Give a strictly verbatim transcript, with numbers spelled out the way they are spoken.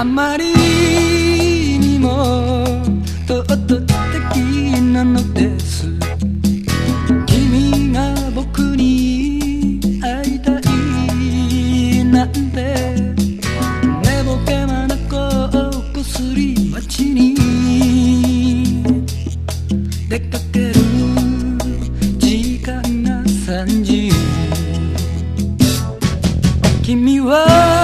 まりにも唐突的なのです。君が僕に会いたいなんて寝ぼけ眼をこすり街に出かける時間がさんじ。君は